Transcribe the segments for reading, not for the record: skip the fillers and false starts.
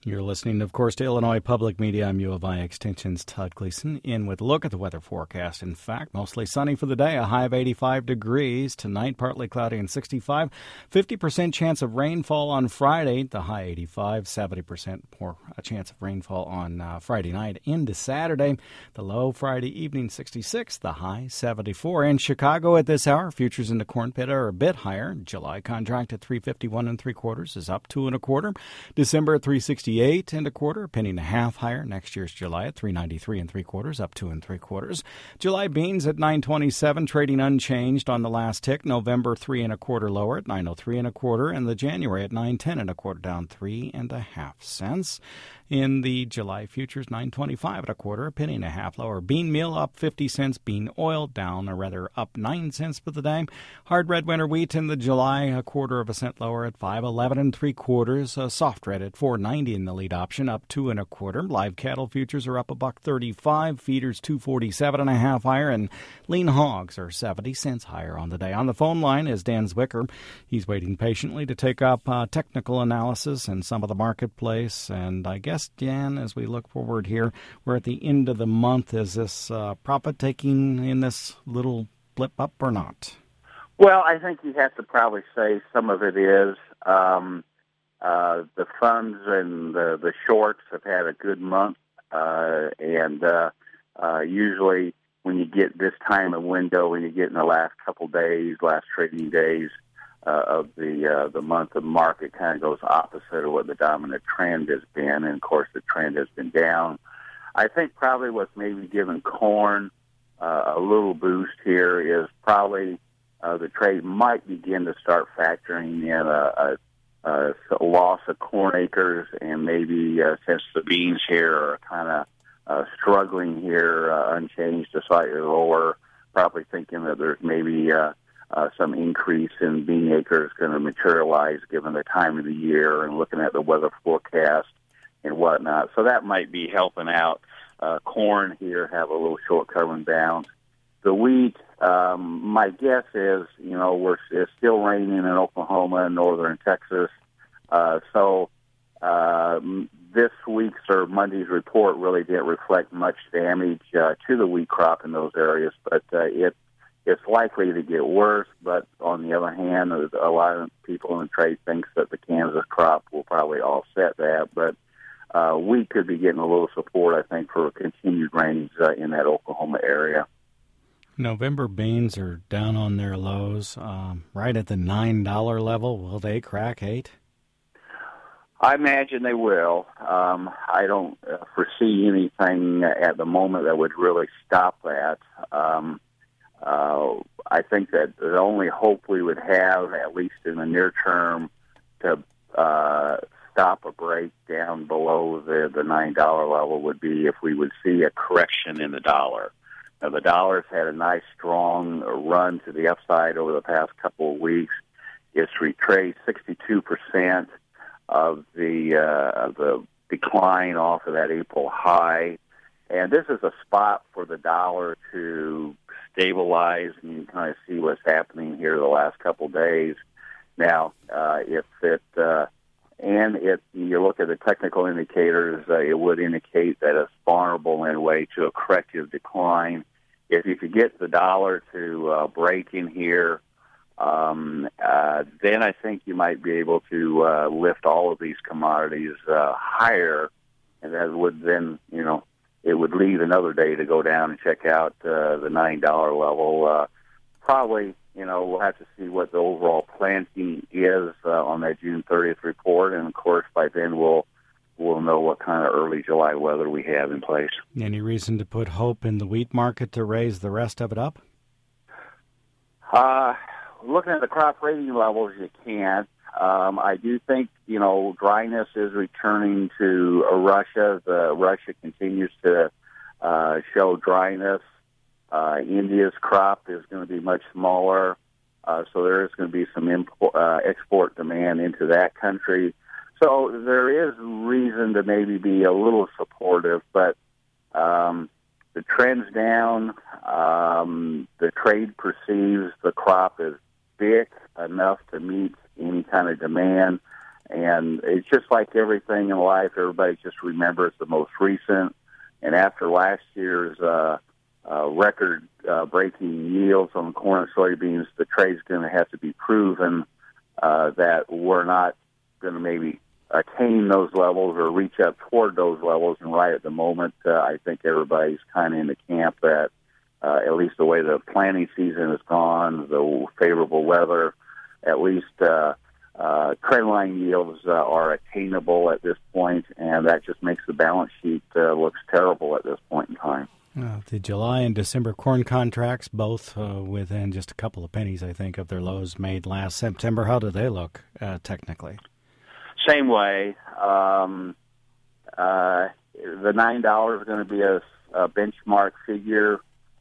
You're listening, of course, to Illinois Public Media. I'm U of I Extension's Todd Gleason in with a look at the weather forecast. In fact, mostly sunny for the day, a high of 85 degrees. Tonight, partly cloudy and 65. 50% chance of rainfall on Friday, the high 85. 70% more a chance of rainfall on Friday night into Saturday. The low Friday evening, 66. The high, 74. In Chicago at this hour, futures in the corn pit are a bit higher. July contract at 351 3/4 is up 2 1/4. December at 368 1/4, a penny and a half higher. Next year's July at 393 3/4, up 2 3/4. July beans at 927, trading unchanged on the last tick. November 3 1/4 lower at 903 1/4, and the January at 910 1/4, down 3.5 cents. In the July futures, 925 1/4, a penny and a half lower. Bean meal up 50 cents. Bean oil down, or rather up 9 cents for the day. Hard red winter wheat in the July, 1/4 cent lower at 511 3/4. Soft red at 490 in the lead option, up 2 1/4. Live cattle futures are up $1.35. Feeders 247.5 higher, and lean hogs are 70 cents higher on the day. On the phone line is Dan Zwicker. He's waiting patiently to take up technical analysis and some of the marketplace. And I guess, Dan, as we look forward here, we're at the end of the month. Is this profit taking in this little blip up or not? Well, I think you have to probably say some of it is. The funds and the shorts have had a good month, and usually when you get this time of window, when you get in the last couple days, last trading days of the month of market, kind of goes opposite of what the dominant trend has been, and of course the trend has been down. I think probably what's maybe given corn a little boost here is probably the trade might begin to start factoring in a loss of corn acres, and maybe since the beans here are kind of struggling here, unchanged to slightly lower, probably thinking that there's maybe some increase in bean acres going to materialize given the time of the year and looking at the weather forecast and whatnot. So that might be helping out corn here, have a little short covering bounce. The wheat, my guess is, it's still raining in Oklahoma and northern Texas. So this week's or Monday's report really didn't reflect much damage to the wheat crop in those areas, but it's likely to get worse. But on the other hand, a lot of people in the trade thinks that the Kansas crop will probably offset that. But wheat could be getting a little support, I think, for continued rains in that Oklahoma area. November beans are down on their lows, right at the $9 level. Will they crack 8? I imagine they will. I don't foresee anything at the moment that would really stop that. I think that the only hope we would have, at least in the near term, to stop a break down below the $9 level would be if we would see a correction in the dollar. Now, the dollar's had a nice, strong run to the upside over the past couple of weeks. It's retraced 62% of the decline off of that April high. And this is a spot for the dollar to stabilize, and you can kind of see what's happening here the last couple of days. Now, if you look at the technical indicators, it would indicate that it's vulnerable in a way to a corrective decline. If you could get the dollar to break in here, then I think you might be able to lift all of these commodities higher, and that would then, it would leave another day to go down and check out the $9 level. Probably, we'll have to see what the overall planting is on that June 30th report, and of course by then we'll know what kind of early July weather we have in place. Any reason to put hope in the wheat market to raise the rest of it up? Looking at the crop rating levels, you can't. I do think, dryness is returning to Russia. Russia continues to show dryness. India's crop is going to be much smaller, so there is going to be some export demand into that country. So there is reason to maybe be a little supportive, but the trend's down. The trade perceives the crop as big enough to meet any kind of demand, And it's just like everything in life, everybody just remembers the most recent. And after last year's record-breaking yields on corn and soybeans, the trade's going to have to be proven that we're not going to maybe attain those levels or reach up toward those levels. And right at the moment, I think everybody's kind of in the camp that at least the way the planting season has gone, the favorable weather, at least trendline yields are attainable at this point, and that just makes the balance sheet looks terrible at this point in time. The July and December corn contracts, both within just a couple of pennies, I think, of their lows made last September. How do they look technically? Same way. The $9 is going to be a benchmark figure.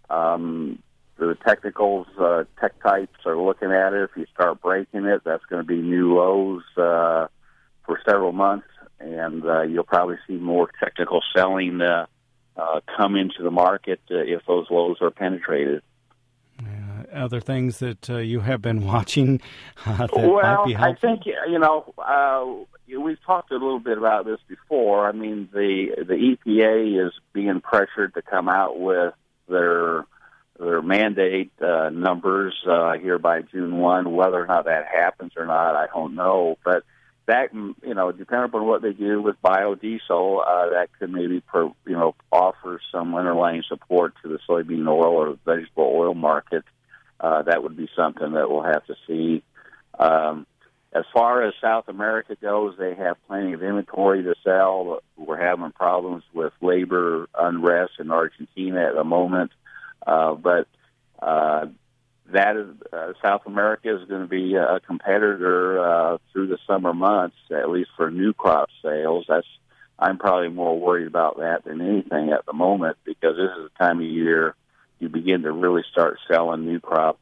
The technicals, tech types are looking at it. If you start breaking it, that's going to be new lows for several months, and you'll probably see more technical selling come into the market if those lows are penetrated. Other things that you have been watching that might be helpful? I think, we've talked a little bit about this before. I mean, the EPA is being pressured to come out with their mandate numbers here by June 1. Whether or not that happens or not, I don't know. But that, depending upon what they do with biodiesel, that could maybe, offer some underlying support to the soybean oil or vegetable oil market. That would be something that we'll have to see. As far as South America goes, they have plenty of inventory to sell. We're having problems with labor unrest in Argentina at the moment. But that is South America is going to be a competitor through the summer months, at least for new crop sales. I'm probably more worried about that than anything at the moment, because this is the time of year you begin to really start selling new crop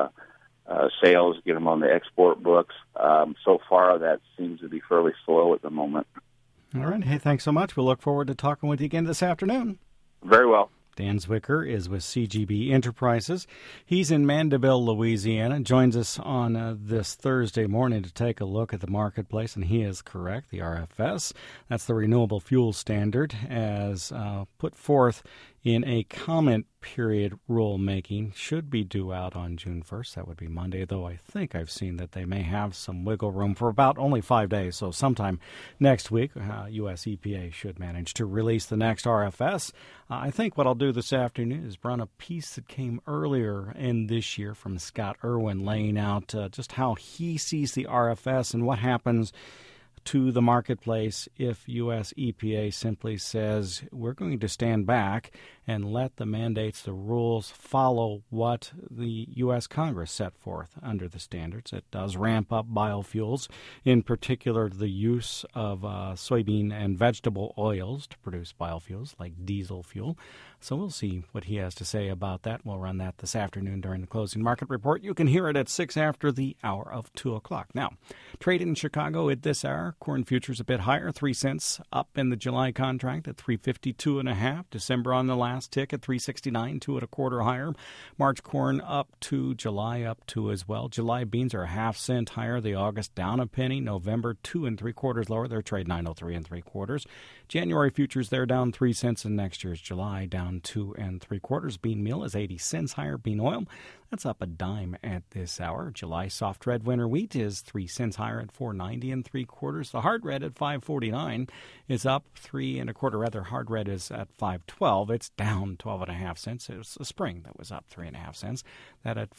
sales, get them on the export books. So far, that seems to be fairly slow at the moment. All right. Hey, thanks so much. We'll look forward to talking with you again this afternoon. Very well. Dan Zwicker is with CGB Enterprises. He's in Mandeville, Louisiana, joins us on this Thursday morning to take a look at the marketplace, and he is correct. The RFS, that's the Renewable Fuel Standard, as put forth in a comment period rulemaking, should be due out on June 1st. That would be Monday, though I think I've seen that they may have some wiggle room for about only 5 days. So sometime next week, U.S. EPA should manage to release the next RFS. I think what I'll do this afternoon is run a piece that came earlier in this year from Scott Irwin, laying out just how he sees the RFS and what happens to the marketplace if U.S. EPA simply says we're going to stand back and let the mandates, the rules, follow what the U.S. Congress set forth under the standards. It does ramp up biofuels, in particular the use of soybean and vegetable oils to produce biofuels like diesel fuel. So we'll see what he has to say about that. We'll run that this afternoon during the closing market report. You can hear it at 6 after the hour of 2 o'clock. Now, trade in Chicago at this hour. Corn futures a bit higher, 3 cents up in the July contract at $3.52.5. December on the last tick at $3.69, 2 1/4 higher. March corn up 2, July up 2 as well. July beans are a half cent higher. The August down a penny. November 2 3/4 lower. They're trade 903 3/4. January futures they're down 3 cents, and next year's July down 2 3/4. Bean meal is 80 cents higher. Bean oil, that's up a dime at this hour. July soft red winter wheat is 3 cents higher at $4.90 3/4. The hard red at $5.49 is up 3 1/4. Rather, hard red is at $5.12. It's down 12.5 cents. It was a spring that was up 3.5 cents. That at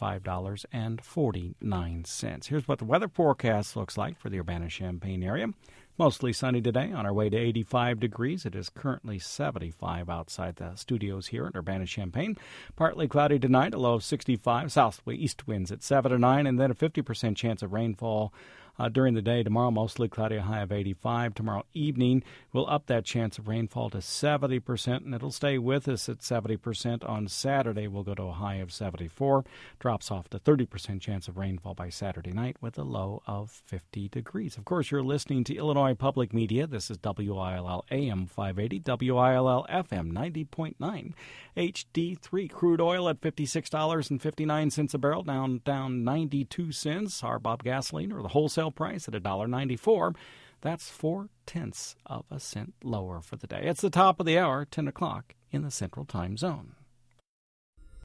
$5.49. Here's what the weather forecast looks like for the Urbana-Champaign area. Mostly sunny today, on our way to 85 degrees. It is currently 75 outside the studios here at Urbana-Champaign. Partly cloudy tonight, a low of 65. Southeast winds at 7 to 9, and then a 50% chance of rainfall during the day. Tomorrow, mostly cloudy, a high of 85. Tomorrow evening, we'll up that chance of rainfall to 70%, and it'll stay with us at 70% on Saturday. We'll go to a high of 74. Drops off to 30% chance of rainfall by Saturday night with a low of 50 degrees. Of course, you're listening to Illinois Public Media. This is WILL AM 580, WILL FM 90.9, HD3. Crude oil at $56.59 a barrel, down 92 cents. RBOB gasoline, or the wholesale price, at $1.94. That's 0.4 of a cent lower for the day. It's the top of the hour, 10 o'clock in the Central Time Zone.